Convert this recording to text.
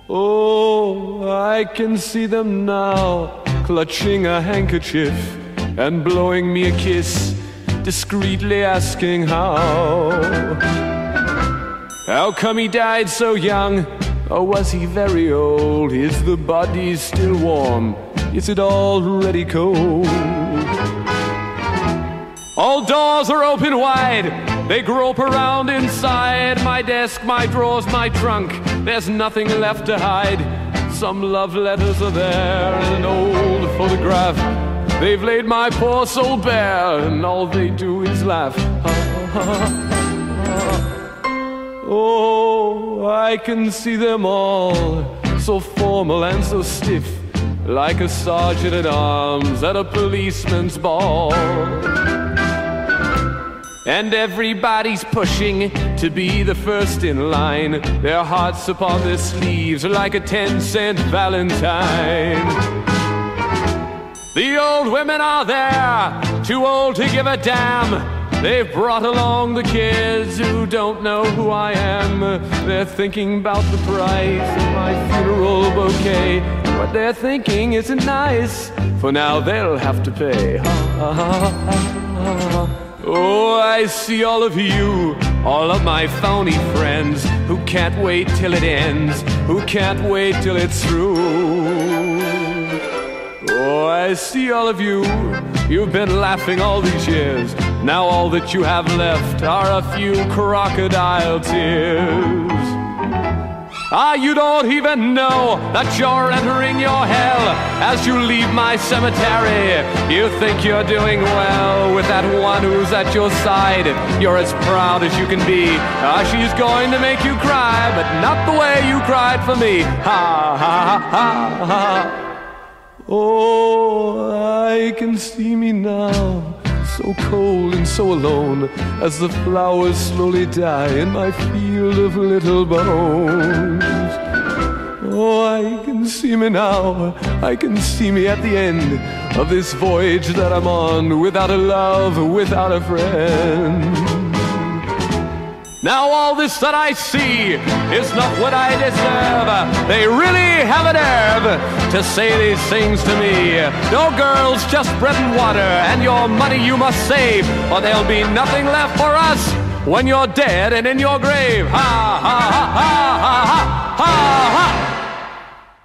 Oh, I can see them now, clutching a handkerchief and blowing me a kiss, discreetly asking how come he died so young? Or was he very old? Is the body still warm? Is it already cold? All doors are open wide. They grope around inside my desk, my drawers, my trunk. There's nothing left to hide. Some love letters are there and an old photograph. They've laid my poor soul bare, and all they do is laugh. Oh, I can see them all, so formal and so stiff, like a sergeant-at-arms at a policeman's ball. And everybody's pushing to be the first in line, their hearts upon their sleeves like a 10-cent Valentine. The old women are there, too old to give a damn. They've brought along the kids who don't know who I am. They're thinking about the price of my funeral bouquet. What they're thinking isn't nice, for now they'll have to pay. Oh, I see all of you, all of my phony friends, who can't wait till it ends, who can't wait till it's through. Oh, I see all of you, you've been laughing all these years. Now all that you have left are a few crocodile tears. Ah, you don't even know that you're entering your hell as you leave my cemetery. You think you're doing well with that one who's at your side. You're as proud as you can be. Ah, she's going to make you cry, but not the way you cried for me. Ha, ha, ha, ha. Oh, I can see me now, so cold and so alone, as the flowers slowly die in my field of little bones. Oh, I can see me now, I can see me at the end of this voyage that I'm on, without a love, without a friend. Now all this that I see is not what I deserve. They really have a nerve to say these things to me. No girls, just bread and water, and your money you must save, or there'll be nothing left for us when you're dead and in your grave. Ha, ha, ha, ha, ha, ha, ha, ha.